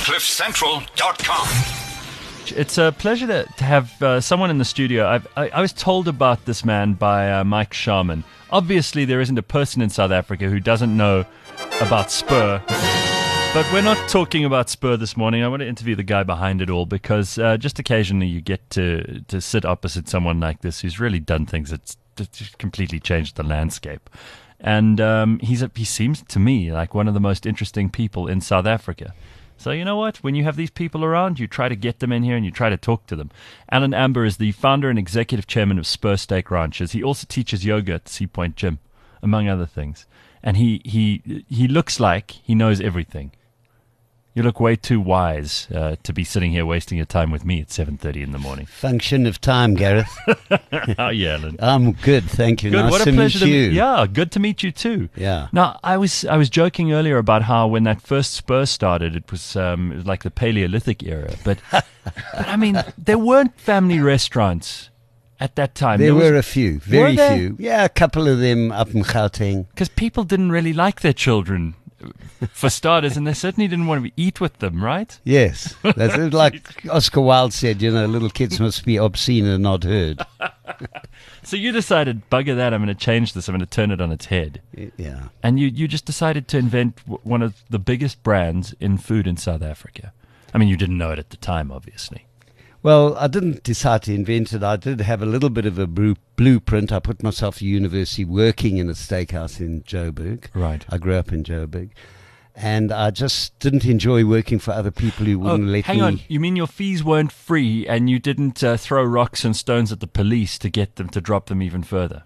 CliffCentral.com. It's a pleasure to have someone in the studio. I was told about this man by Mike Sharman. Obviously, there isn't a person in South Africa who doesn't know about Spur. But we're not talking about Spur this morning. I want to interview the guy behind it all because just occasionally you get to sit opposite someone like this who's really done things that's just completely changed the landscape. And he seems to me like one of the most interesting people in South Africa. So you know what? When you have these people around, you try to get them in here and you try to talk to them. Alan Amber is the founder and executive chairman of Spur Steak Ranches. He also teaches yoga at the Sea Point Gym, among other things. And he looks like he knows everything. You look way too wise to be sitting here wasting your time with me at 7:30 in the morning. Function of time, Gareth. How are you, Alan? I'm good, thank you. Good. Nice What a to pleasure meet you. Yeah, good to meet you too. Yeah. Now, I was joking earlier about how when that first Spur started, it was like the Paleolithic era. But I mean, there weren't family restaurants at that time. There were a few, very there? few. Yeah, a couple of them up in Gauteng. Because people didn't really like their children, for starters, and they certainly didn't want to eat with them, right? Yes. That's like Oscar Wilde said, little kids must be obscene and not heard. So you decided, bugger that, I'm going to change this, I'm going to turn it on its head. Yeah. And you just decided to invent one of the biggest brands in food in South Africa. I mean, you didn't know it at the time, obviously. Well, I didn't decide to invent it. I did have a little bit of a blueprint. I put myself to university working in a steakhouse in Joburg. Right. I grew up in Joburg. And I just didn't enjoy working for other people who wouldn't let me. Hang on. You mean your fees weren't free and you didn't throw rocks and stones at the police to get them to drop them even further?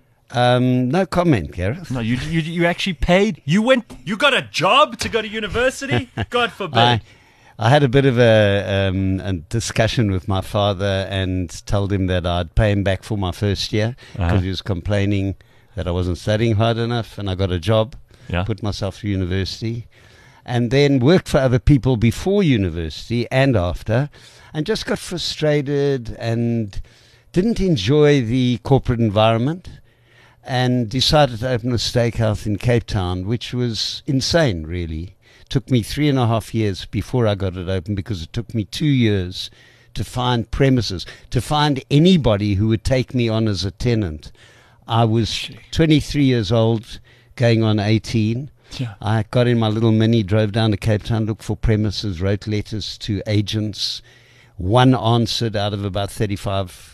No comment, Gareth. No, you actually paid? You got a job to go to university? God forbid. I had a bit of a discussion with my father and told him that I'd pay him back for my first year because he was complaining that I wasn't studying hard enough, and I got a job, put myself through university, and then worked for other people before university and after, and just got frustrated and didn't enjoy the corporate environment and decided to open a steakhouse in Cape Town, which was insane, really. Took me 3.5 years before I got it open because it took me 2 years to find premises, to find anybody who would take me on as a tenant. I was 23 years old, going on 18. Yeah. I got in my little Mini, drove down to Cape Town, looked for premises, wrote letters to agents. One answered out of about 35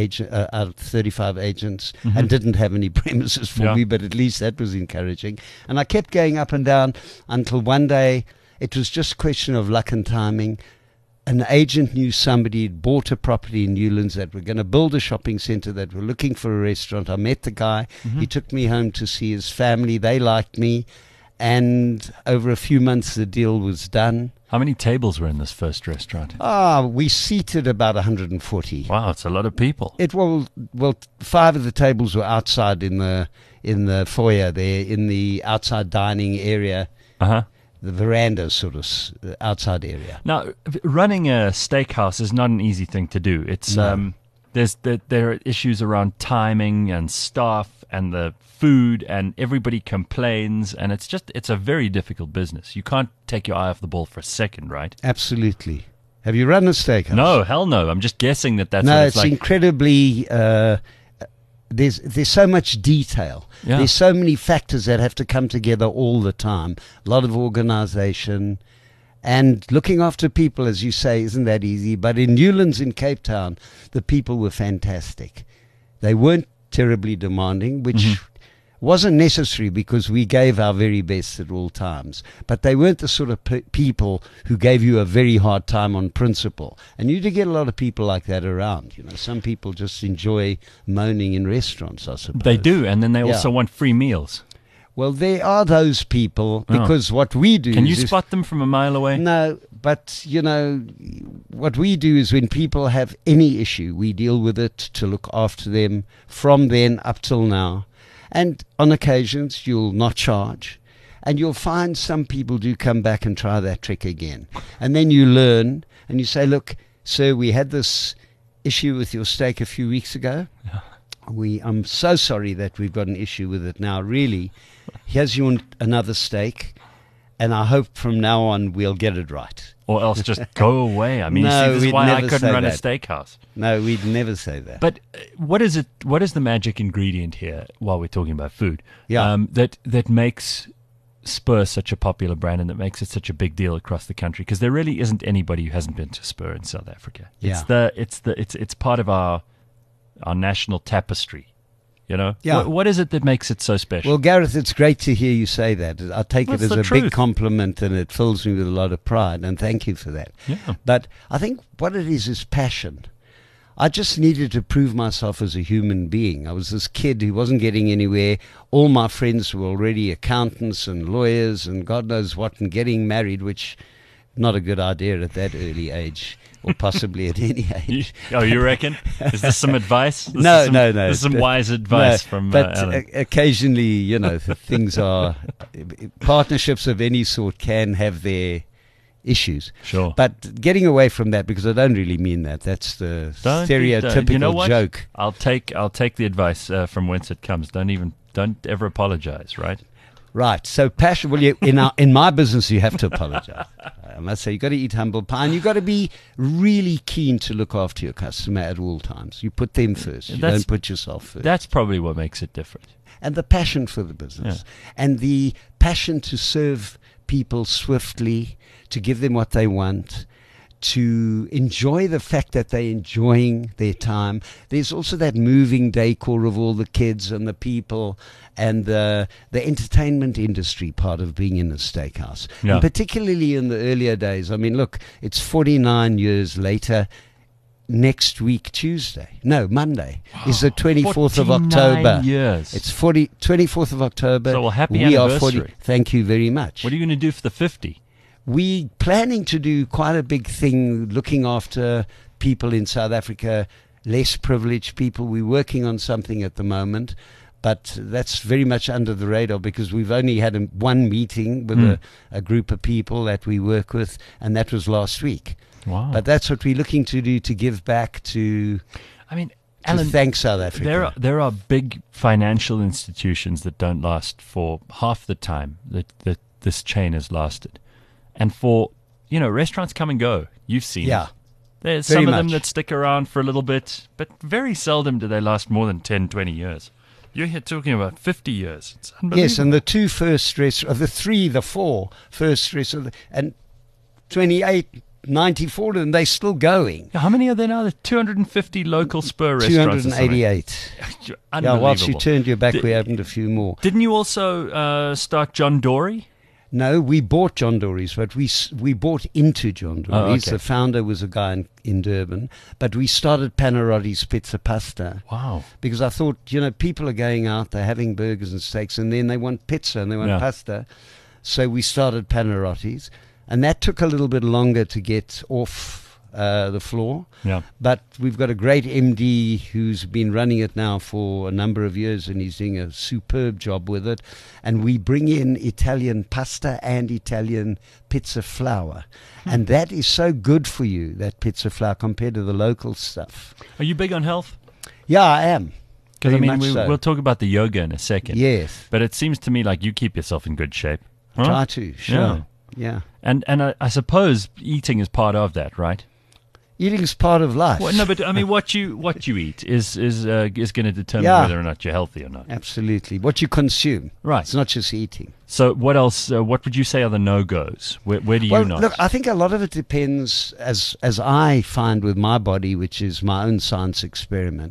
agents, and didn't have any premises for me, but at least that was encouraging. And I kept going up and down until one day, it was just a question of luck and timing. An agent knew somebody who'd bought a property in Newlands that were going to build a shopping center, that were looking for a restaurant. I met the guy. He took me home to see his family. They liked me. And over a few months, the deal was done. How many tables were in this first restaurant? We seated about 140. Wow, it's a lot of people. Well, 5 of the tables were outside in the foyer there, in the outside dining area, the veranda sort of outside area. Now, running a steakhouse is not an easy thing to do. It's there are issues around timing and staff and the food, and everybody complains, and it's a very difficult business. You can't take your eye off the ball for a second, right? Absolutely. Have you run a steakhouse? No, hell no. I'm just guessing that's no, what it's like. Incredibly. There's so much detail. Yeah. There's so many factors that have to come together all the time. A lot of organization. And looking after people, as you say, isn't that easy. But in Newlands in Cape Town, the people were fantastic. They weren't terribly demanding, which wasn't necessary because we gave our very best at all times. But they weren't the sort of people who gave you a very hard time on principle. And you do get a lot of people like that around. Some people just enjoy moaning in restaurants, I suppose. They do, and then they also want free meals. Well, there are those people because what we do Can you spot them from a mile away? No, but, what we do is when people have any issue, we deal with it to look after them from then up till now. And on occasions, you'll not charge. And you'll find some people do come back and try that trick again. And then you learn and you say, look, sir, we had this issue with your steak a few weeks ago. I'm so sorry that we've got an issue with it now. Really, here's you another steak. and I hope from now on we'll get it right. Or else just go away. I mean, No, you see, this is we'd why I never couldn't say run a that. steakhouse. No, we'd never say that. But what is it? What is the magic ingredient here? While we're talking about food, Yeah. that makes Spur such a popular brand and that makes it such a big deal across the country? Because there really isn't anybody who hasn't been to Spur in South Africa. Yeah. It's part of our national tapestry. You know, Yeah. What is it that makes it so special? Well, Gareth, it's great to hear you say that. I take That's it as the a truth. big compliment, and it fills me with a lot of pride, and thank you for that. Yeah. But I think what it is passion. I just needed to prove myself as a human being. I was this kid who wasn't getting anywhere. All my friends were already accountants and lawyers and God knows what, and getting married, which not a good idea at that early age, or possibly at any age. You reckon? Is this some advice? No. This is some wise advice from but Alan. occasionally, things are partnerships of any sort can have their issues. Sure. But getting away from that, because I don't really mean that. That's the stereotypical you know what? joke. I'll take the advice from whence it comes. Don't ever apologize, right? Right. So passion. Well, in my business, you have to apologize. I must say, you got to eat humble pie, and you got to be really keen to look after your customer at all times. You put them first. You don't put yourself first. That's probably what makes it different. And the passion for the business, and the passion to serve people swiftly, to give them what they want, to enjoy the fact that they're enjoying their time. There's also that moving decor of all the kids and the people and the entertainment industry part of being in a steakhouse. Yeah. And particularly in the earlier days. I mean, look, it's 49 years later. Next week, Monday, is the 24th of October. 49 years. It's 24th of October. So, well, happy we anniversary. Are 40. Thank you very much. What are you going to do for the 50? We planning to do quite a big thing, looking after people in South Africa, less privileged people. We're working on something at the moment, but that's very much under the radar because we've only had one meeting with a group of people that we work with, and that was last week. Wow. But that's what we're looking to do, to give back to, Alan, thank South Africa. There are big financial institutions that don't last for half the time that this chain has lasted. And for, restaurants come and go. You've seen it. There's very some of them much. that stick around for a little bit, but very seldom do they last more than 10, 20 years. You're here talking about 50 years. It's unbelievable. Yes, and the two first restaurants, the four first restaurants, and 28, 94 of them, they're still going. How many are there now? There's 250 local Spur restaurants. 288. Yeah, Whilst you turned your back, we opened a few more. Didn't you also start John Dory? No, we bought John Dory's, but we bought into John Dory's. okay. The founder was a guy in Durban, but we started Panarotti's Pizza Pasta. Wow. Because I thought, people are going out, they're having burgers and steaks, and then they want pizza and they want pasta. So we started Panarotti's, and that took a little bit longer to get off the floor. Yeah. But we've got a great MD who's been running it now for a number of years, and he's doing a superb job with it. And we bring in Italian pasta and Italian pizza flour. And that is so good for you, that pizza flour, compared to the local stuff. Are you big on health? Yeah, I am. Because, Very much so. we'll talk about the yoga in a second. Yes. But it seems to me like you keep yourself in good shape. Huh? Try to, sure. Yeah. And I suppose eating is part of that, right? Eating is part of life. Well, no, but I mean, what you eat is going to determine whether or not you're healthy or not. Absolutely. What you consume. Right. It's not just eating. So what else? What would you say are the no-goes? Where do you not? Look, I think a lot of it depends, as I find with my body, which is my own science experiment.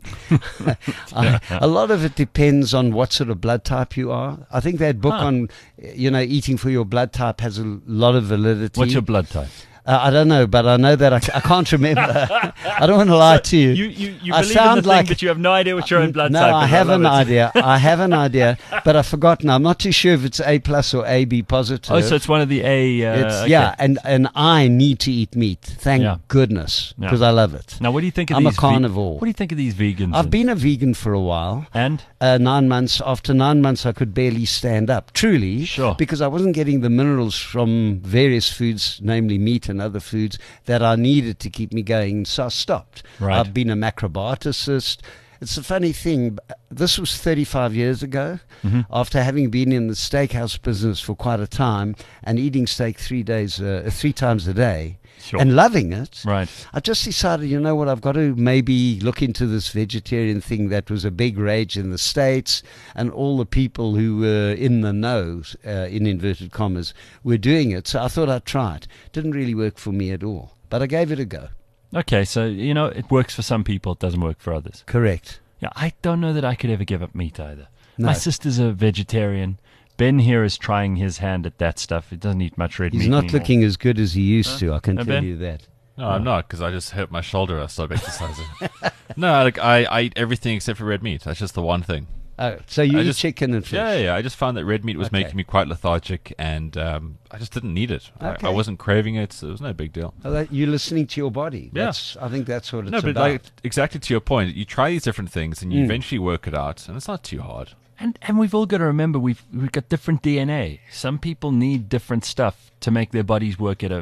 A lot of it depends on what sort of blood type you are. I think that book on, eating for your blood type has a lot of validity. What's your blood type? I don't know, but I know that I can't remember. I don't want to lie to you. You I believe sound in the like, thing, but you have no idea what your own blood no, type is. I have an it. idea. I have an idea, but I've forgotten. I'm not too sure if it's A plus or AB positive. Oh, so it's one of the A. Okay. Yeah, and I need to eat meat. Thank goodness, because I love it. Now, what do you think of I'm these? a carnivore. What do you think of these vegans? I've been a vegan for a while. And 9 months. After 9 months, I could barely stand up. Truly, Sure. because I wasn't getting the minerals from various foods, namely meat and other foods, that I needed to keep me going. So I stopped. Right. I've been a macrobioticist. It's a funny thing. This was 35 years ago. After having been in the steakhouse business for quite a time and eating steak 3 times a day, Sure. and loving it, Right. I just decided, you know what, I've got to maybe look into this vegetarian thing that was a big rage in the States, and all the people who were in the know, in inverted commas, were doing it. So I thought I'd try it. Didn't really work for me at all, but I gave it a go. Okay, so, it works for some people, it doesn't work for others. Correct. Yeah, I don't know that I could ever give up meat either. No. My sister's a vegetarian. Ben here is trying his hand at that stuff. He doesn't eat much red meat He's not anymore. looking as good as he used to, I can No, tell Ben? you that. No, I'm not, because I just hurt my shoulder. I stopped exercising. No, like I eat everything except for red meat. That's just the one thing. Oh, so you I eat just- chicken and fish? Yeah. I just found that red meat was Okay. making me quite lethargic, and I just didn't need it. Okay. I wasn't craving it, so it was no big deal. Oh, you're listening to your body. Yeah. I think that's what it's No, but about. like, exactly to your point, you try these different things, and you eventually work it out, and it's not too hard. And we've all got to remember we've got different DNA. Some people need different stuff to make their bodies work at a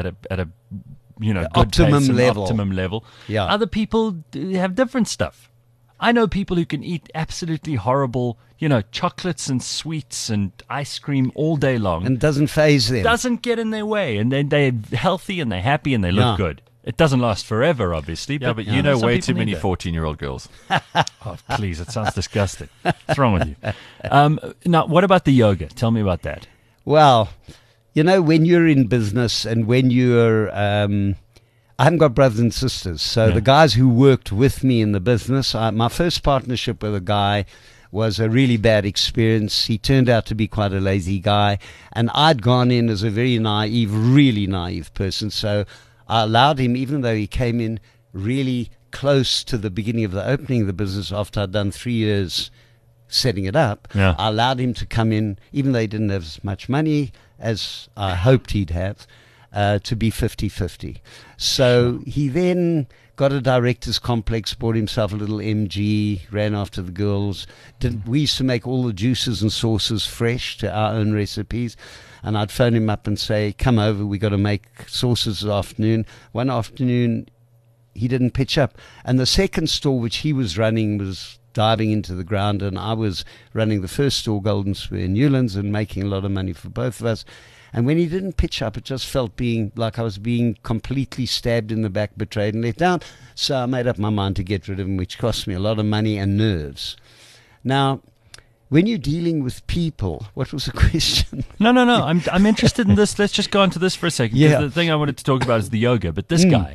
good Optimum pace and level. optimum level. Yeah. Other people have different stuff. I know people who can eat absolutely horrible, chocolates and sweets and ice cream all day long. And doesn't phase them. Doesn't get in their way, and then they're healthy and they're happy and they look Yeah. good. It doesn't last forever, obviously. Yeah, but some you know way people too need many that. 14-year-old girls. Oh, please, it sounds disgusting. What's wrong with you? Now, what about the yoga? Tell me about that. Well, when you're in business and when you're, I haven't got brothers and sisters. So Yeah. the guys who worked with me in the business, my first partnership with a guy was a really bad experience. He turned out to be quite a lazy guy. And I'd gone in as a very really naive person. So I allowed him, even though he came in really close to the beginning of the opening of the business after I'd done 3 years setting it up, Yeah. I allowed him to come in, even though he didn't have as much money as I hoped he'd have, to be 50-50. So he then got a director's complex, bought himself a little MG, ran after the girls. We used to make all the juices and sauces fresh to our own recipes. And I'd phone him up and say, come over, we got to make sauces this afternoon. One afternoon, he didn't pitch up. And the second store, which he was running, was diving into the ground. And I was running the first store, Golden Spur in Newlands, and making a lot of money for both of us. And when he didn't pitch up, it just felt like I was being completely stabbed in the back, betrayed and let down. So I made up my mind to get rid of him, which cost me a lot of money and nerves. Now, when you're dealing with people, what was the question? No. I'm interested in this. Let's just go on to this for a second. 'Cause Yeah. The thing I wanted to talk about is the yoga. But this guy,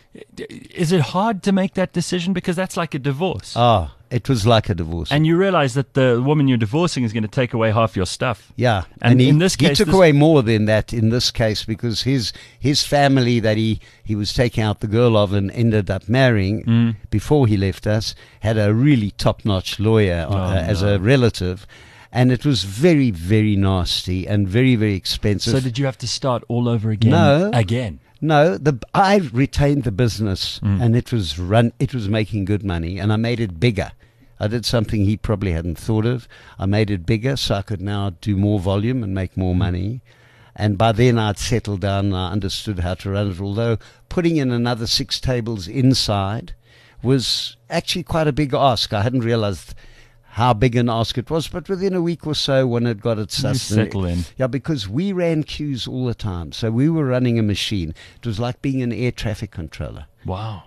is it hard to make that decision? Because that's like a divorce. Oh, it was like a divorce. And you realize that the woman you're divorcing is going to take away half your stuff. Yeah, And he, in this case, he took this- away more than that in this case, because his family that he was taking out the girl of and ended up marrying before he left us had a really top-notch lawyer as a relative, and it was very, very nasty and very, very expensive. So did you have to start all over again? No. Again? No, I retained the business, and it was making good money, and I made it bigger. I did something he probably hadn't thought of. I made it bigger so I could now do more volume and make more money. And by then I'd settled down and I understood how to run it, although putting in another 6 tables inside was actually quite a big ask. I hadn't realized how big an ask it was, but within a week or so, when it got its You sustenance, settle in. yeah, because we ran queues all the time, so we were running a machine. It was like being an air traffic controller, Wow.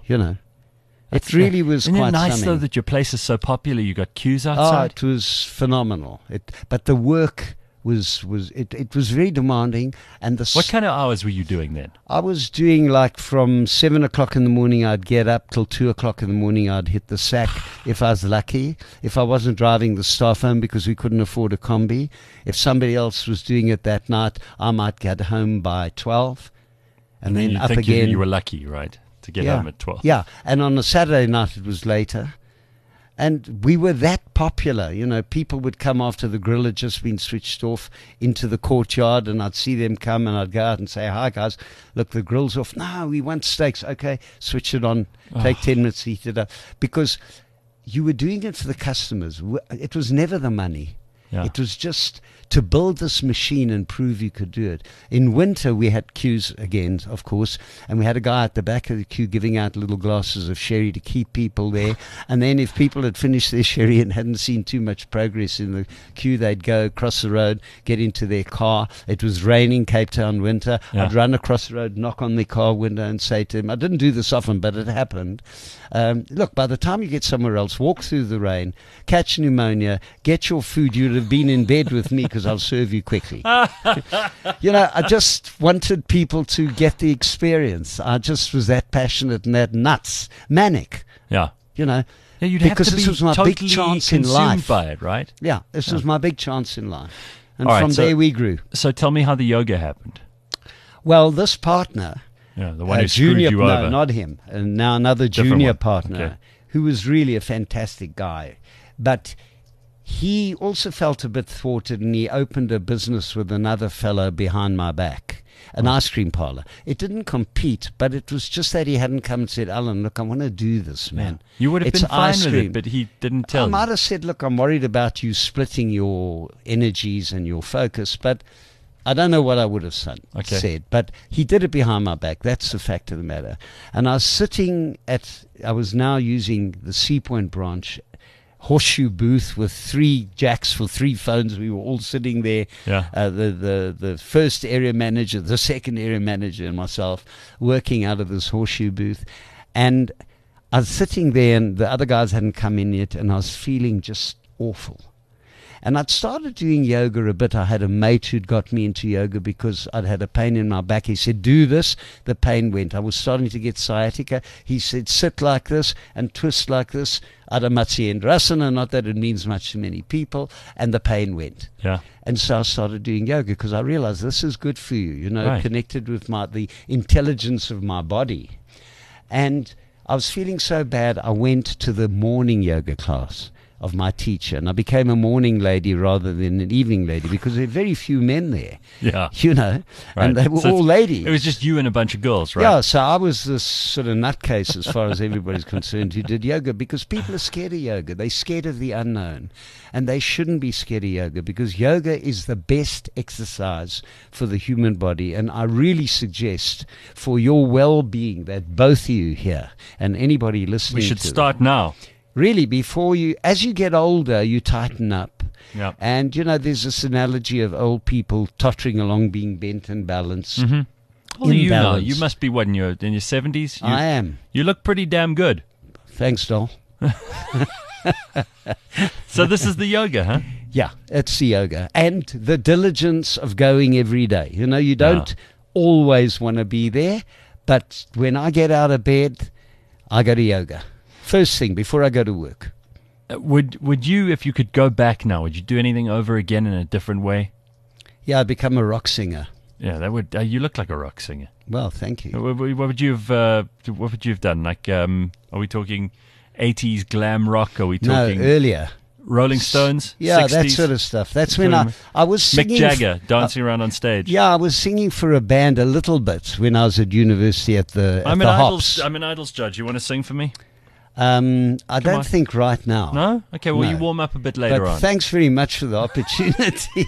It really was Isn't quite it nice, something. though, that your place is so popular? You got queues Oh, outside? it was phenomenal. But the work was very demanding, and What kind of hours were you doing then? I was doing like from 7 o'clock in the morning. I'd get up till 2 o'clock in the morning. I'd hit the sack if I was lucky. If I wasn't driving the staff home because we couldn't afford a combi, if somebody else was doing it that night, I might get home by 12, and then you up think again. You were lucky, right, to get home at 12. Yeah, and on a Saturday night it was later. And we were that popular, people would come after the grill had just been switched off into the courtyard, and I'd see them come and I'd go out and say, hi guys, look, the grill's off. No, we want steaks. Okay, switch it on, take 10 minutes, heat it up. Because you were doing it for the customers. It was never the money. Yeah. It was just to build this machine and prove you could do it. In winter, we had queues again, of course, and we had a guy at the back of the queue giving out little glasses of sherry to keep people there. And then if people had finished their sherry and hadn't seen too much progress in the queue, they'd go across the road, get into their car. It was raining, Cape Town winter. Yeah. I'd run across the road, knock on their car window and say to him, I didn't do this often, but it happened. Look, by the time you get somewhere else, walk through the rain, catch pneumonia, get your food. You'd have been in bed with me because I'll serve you quickly. I just wanted people to get the experience. I just was that passionate and that nuts, manic, Yeah. Yeah, You'd because have to this be was my totally big chance in consumed life. by it, right? Yeah, this was my big chance in life. And All right, from so- there we grew. So tell me how the yoga happened. Well, this partner, Yeah, the one who screwed junior, you no, over. not him, and now another Different junior one. partner Okay. who was really a fantastic guy. But he also felt a bit thwarted, and he opened a business with another fellow behind my back, an ice cream parlor. It didn't compete, but it was just that he hadn't come and said, Alan, look, I want to do this, man. You would have It's been fine ice with cream. it, but he didn't I tell you. might have said, look, I'm worried about you splitting your energies and your focus, but I don't know what I would have Okay. said. But he did it behind my back. That's the fact of the matter. And I was now using the Sea Point branch horseshoe booth with 3 jacks for 3 phones. We were all sitting there. Yeah. The first area manager, the second area manager, and myself working out of this horseshoe booth. And I was sitting there, and the other guys hadn't come in yet, and I was feeling just awful. And I'd started doing yoga a bit. I had a mate who'd got me into yoga because I'd had a pain in my back. He said, do this. The pain went. I was starting to get sciatica. He said, sit like this and twist like this. Adho Matsyendrasana, not that it means much to many people. And the pain went. Yeah. And so I started doing yoga because I realized this is good for you, Right. connected with the intelligence of my body. And I was feeling so bad, I went to the morning yoga class of my teacher, and I became a morning lady rather than an evening lady because there were very few men there, Yeah. and Right. they were So all ladies. It was just you and a bunch of girls, right? Yeah, so I was this sort of nutcase as far as everybody's concerned who did yoga, because people are scared of yoga. They're scared of the unknown, and they shouldn't be scared of yoga because yoga is the best exercise for the human body. And I really suggest for your well-being that both of you here and anybody listening We should to start now. really, as you get older, you tighten up. Yeah. And, there's this analogy of old people tottering along, being bent and balanced. How old are you now? Imbalance. You must be what, in your 70s? I am. You look pretty damn good. Thanks, doll. So this is the yoga, huh? Yeah, it's the yoga. And the diligence of going every day. You don't always want to be there, but when I get out of bed, I go to yoga. First thing, before I go to work. Would you, if you could go back now, would you do anything over again in a different way? Yeah, I become a rock singer. Yeah, that would. You look like a rock singer. Well, thank you. What would you have? What would you have done? Like, are we talking 80s glam rock? Are we No, talking earlier. Rolling Stones? Yeah, 60s? that sort of stuff. That's when I was Mick singing. Jagger dancing around on stage. Yeah, I was singing for a band a little bit when I was at university at the I'm Hops. an Idols judge. You want to sing for me? I don't on. think right now. No? Okay, well, No. you warm up a bit later But on. thanks very much for the opportunity.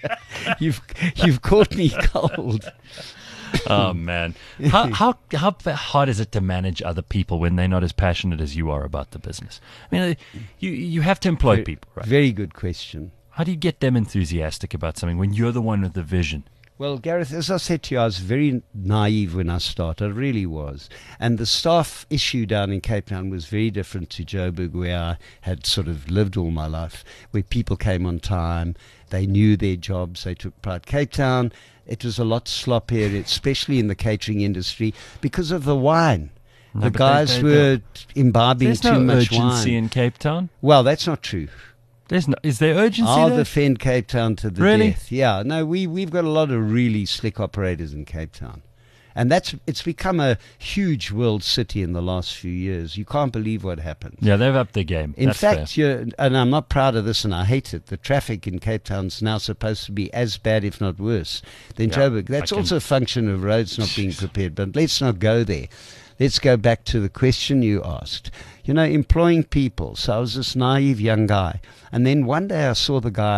You've caught me cold. Oh, man. How hard is it to manage other people when they're not as passionate as you are about the business? I mean, you have to employ people, right? Very good question. How do you get them enthusiastic about something when you're the one with the vision? Well, Gareth, as I said to you, I was very naive when I started. I really was. And the staff issue down in Cape Town was very different to Joburg, where I had sort of lived all my life, where people came on time, they knew their jobs, they took pride. Cape Town, it was a lot sloppier, especially in the catering industry, because of the wine. No, The but guys were imbibing There's too no much urgency wine. in Cape Town. Well, that's not true. Is there urgency I'll there? defend Cape Town to the Really? death. Yeah, no, we've got a lot of really slick operators in Cape Town. And it's become a huge world city in the last few years. You can't believe what happened. Yeah, they've upped their game. In That's fact, fair. and I'm not proud of this and I hate it, the traffic in Cape Town's now supposed to be as bad, if not worse, than Yeah, Joburg. That's also a function of roads not being prepared. But let's not go there. Let's go back to the question you asked. Employing people. So I was this naive young guy. And then one day I saw the guy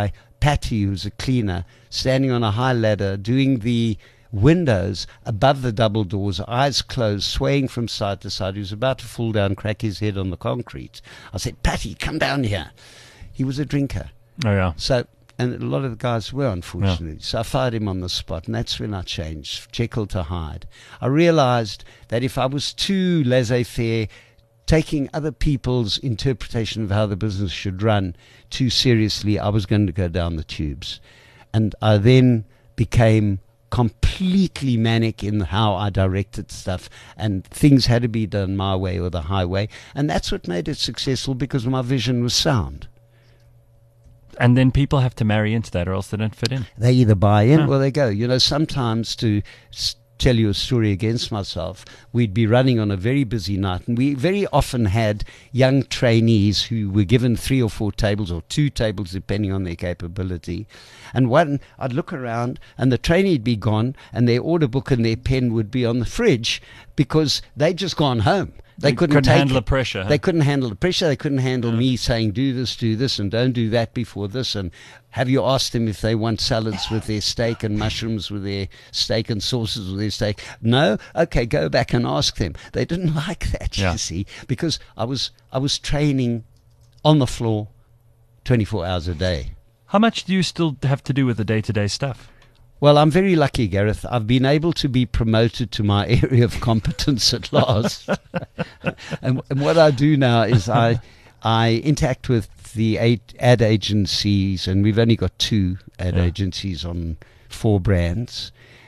Patty, who's a cleaner, standing on a high ladder, doing the windows above the double doors, eyes closed, swaying from side to side. He was about to fall down, crack his head on the concrete. I said, Patty, come down here. He was a drinker. Oh, yeah. So, and a lot of the guys were, unfortunately. So I fired him on the spot, and that's when I changed, Jekyll to Hyde. I realized that if I was too laissez-faire, taking other people's interpretation of how the business should run too seriously, I was going to go down the tubes. And I then became completely manic in how I directed stuff, and things had to be done my way or the highway. And that's what made it successful, because my vision was sound. And then people have to marry into that, or else they don't fit in. They either buy in or they go. You know, sometimes to tell you a story against myself, we'd be running on a very busy night, and we very often had young trainees who were given 3 or 4 tables, or 2 tables depending on their capability. And one, I'd look around and the trainee'd be gone, and their order book and their pen would be on the fridge, because they'd just gone home. They couldn't handle the pressure. Huh? They couldn't handle the pressure. They couldn't handle me saying, do this, and don't do that before this. And have you asked them if they want salads with their steak and mushrooms with their steak and sauces with their steak? No? Okay, go back and ask them. They didn't like that, you see, because I was training on the floor 24 hours a day. How much do you still have to do with the day-to-day stuff? Well, I'm very lucky, Gareth. I've been able to be promoted to my area of competence at last. and what I do now is I interact with the 8 ad agencies, and we've only got 2 ad agencies on 4 brands.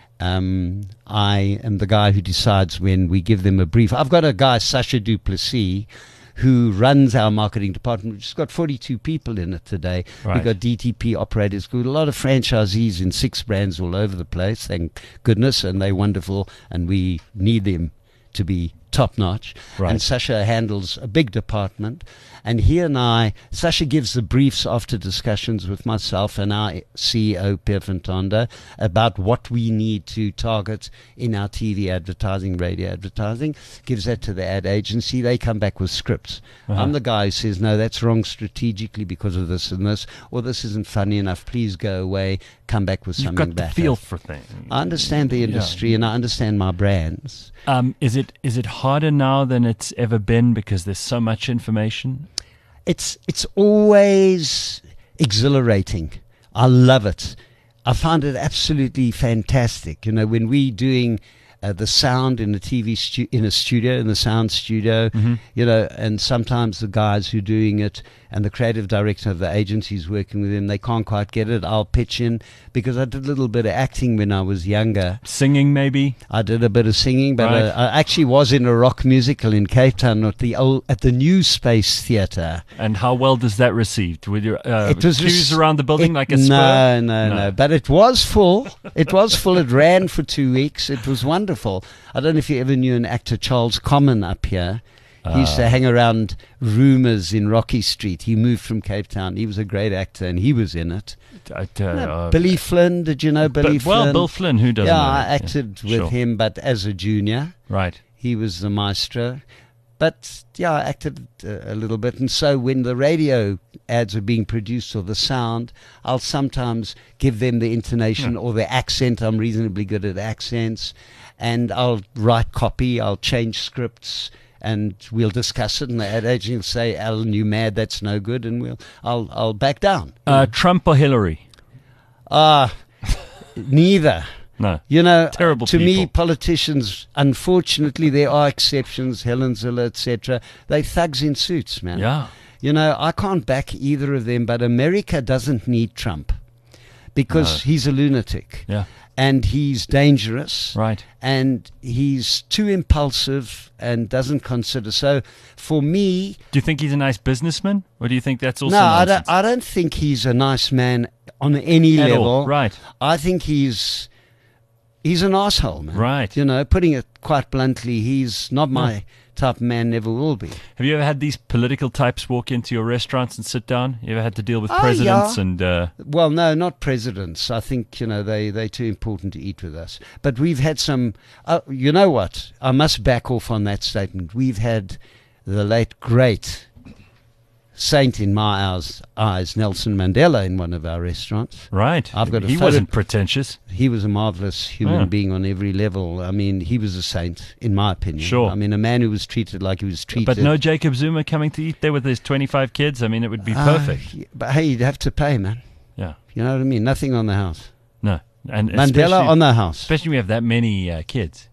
I am the guy who decides when we give them a brief. I've got a guy, Sacha Duplessis, who runs our marketing department, which has got 42 people in it today. Right. We've got DTP operators, we've got a lot of franchisees in 6 brands all over the place, thank goodness, and they're wonderful, and we need them to be top-notch. Right. And Sasha handles a big department, and he and I, Sasha gives the briefs after discussions with myself and our CEO, Pierre Fantonda, about what we need to target in our TV advertising, radio advertising, gives that to the ad agency. They come back with scripts. I'm the guy who says, no, that's wrong strategically because of this and this, or this isn't funny enough, please go away, come back with something You've got better. the feel for things. I understand the industry and I understand my brands. Is it harder now than it's ever been because there's so much information? It's always exhilarating. I love it. I find it absolutely fantastic. You know, when we're doing the sound in the TV in a studio, in the sound studio, you know, and sometimes the guys who are doing it and the creative director of the agency is working with them, they can't quite get it. I'll pitch in, because I did a little bit of acting when I was younger. Singing, maybe? I did a bit of singing, but Right. I actually was in a rock musical in Cape Town at the New Space Theatre. And how well does that received? With your It was queues around the building like a no, spur? no. But it was full. It was full. It ran for 2 weeks. It was wonderful. I don't know if you ever knew an actor, Charles Common, up here. He used to hang around Rumours in Rocky Street. He moved from Cape Town. He was a great actor, and he was in it. Billy Flynn, did you know Billy Flynn? Well, Bill Flynn, who doesn't know? I acted with Sure. him, but as a junior. Right. He was the maestro. But, I acted a little bit. And so when the radio ads are being produced, or the sound, I'll sometimes give them the intonation or the accent. I'm reasonably good at accents. And I'll write copy. I'll change scripts. And we'll discuss it. And the ad agent will say, Alan, you mad? That's no good. And I'll back down. Trump or Hillary? Neither. No. You know, Terrible to me, people. politicians, unfortunately, there are exceptions, Helen Ziller, etc. They thugs in suits, man. Yeah. You know, I can't back either of them, but America doesn't need Trump because he's a lunatic. Yeah. And he's dangerous. Right. And he's too impulsive and doesn't consider. So for me... Do you think he's a nice businessman? Or do you think that's also No, nonsense? I don't think he's a nice man on any At level. all. Right. I think he's an asshole, man. Right. You know, putting it quite bluntly, he's not my type of man, never will be. Have you ever had these political types walk into your restaurants and sit down? You ever had to deal with Oh, presidents yeah. and... Well, no, not presidents. I think, you know, they're too important to eat with us. But we've had some... you know what? I must back off on that statement. We've had the late, great saint in my eyes, Nelson Mandela, in one of our restaurants. Right. I've got a he photo- wasn't pretentious. He was a marvelous human Yeah. being on every level. I mean, he was a saint, in my opinion. Sure. I mean, a man who was treated like he was treated. But no Jacob Zuma coming to eat there with his 25 kids. I mean, it would be perfect. But hey, you'd have to pay, man. Yeah. You know what I mean? Nothing on the house. No. And Mandela especially- on the house. Especially when we have that many kids.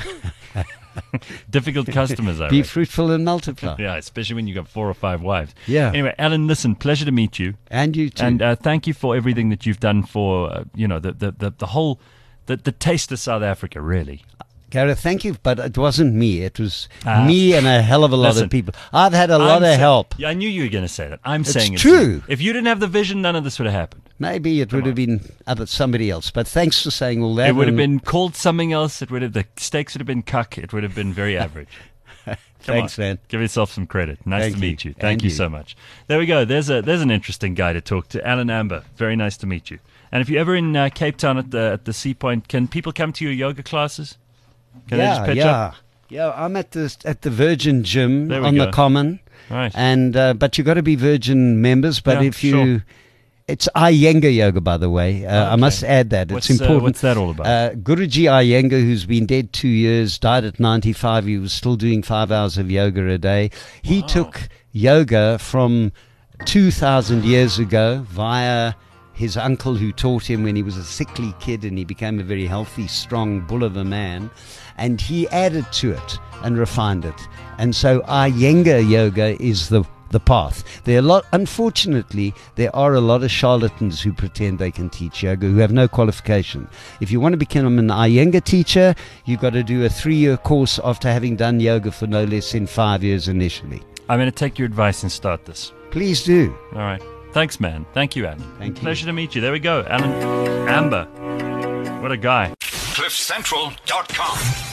Difficult customers, I Be reckon. fruitful and multiply. Yeah, especially when you've got 4 or 5 wives. Yeah. Anyway, Alan, listen, pleasure to meet you. And you too. And thank you for everything that you've done for, the whole, the taste of South Africa, really. Gareth, thank you, but it wasn't me. It was Ah. me and a hell of a lot Listen, of people. I've had a lot I'm of sa- help. Yeah, I knew you were going to say that. I'm It's saying it's true. you. If you didn't have the vision, none of this would have happened. Maybe it would have been somebody else. But thanks for saying all that. It would have and been called something else. It would have, the steaks would have been cuck. It would have been very average. Come Thanks, on. man. Give yourself some credit. Nice Thank to meet you. you. Thank And you you. so much. There we go. There's an interesting guy to talk to. Alan Amber. Very nice to meet you. And if you're ever in Cape Town at the Sea Point, can people come to your yoga classes? Can they just pitch up? Yeah, I'm at the Virgin Gym There we on go. the Common, Right. and but you got to be Virgin members. But Yeah, if you, sure. it's Iyengar Yoga, by the way. I Okay. must add that it's important. What's that all about? Guruji Iyengar, who's been dead 2 years, died at 95. He was still doing 5 hours of yoga a day. He took yoga from 2,000 years ago via his uncle, who taught him when he was a sickly kid, and he became a very healthy, strong bull of a man. And he added to it and refined it. And so Iyengar Yoga is the path. Unfortunately, there are a lot of charlatans who pretend they can teach yoga who have no qualification. If you want to become an Iyengar teacher, you've got to do a 3-year course after having done yoga for no less than 5 years initially. I'm going to take your advice and start this. Please do. All right. Thanks, man. Thank you, Alan. Thank you. Pleasure to meet you. There we go. Alan Amber. What a guy. CliffCentral.com.